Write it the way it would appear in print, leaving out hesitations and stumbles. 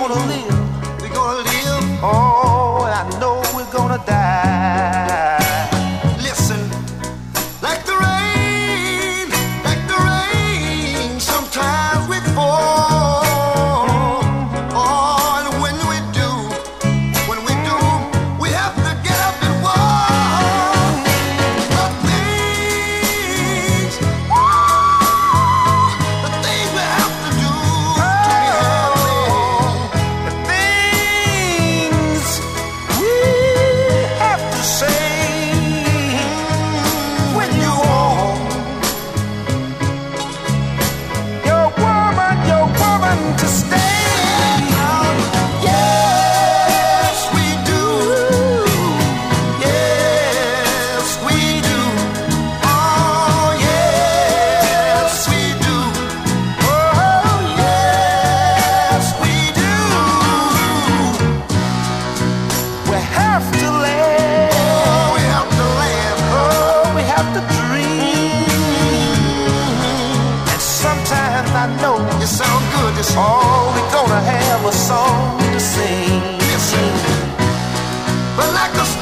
gonna live. We're gonna live. Oh, and I know we're gonna die. Listen, like the rain, sometimes we fall. Oh, and when we do, we have to get up and walk. The things we have to do to be happy. The things we have to say when you're home. Your woman to stay. Yes, we do. Yes, we do. Oh, yes, we do. Oh, yes, we do. We have to laugh. Oh, we have to laugh. Oh, we have to dream. And sometimes I know You sound good. You sound oh, we're gonna have a song to sing. Listen, but like a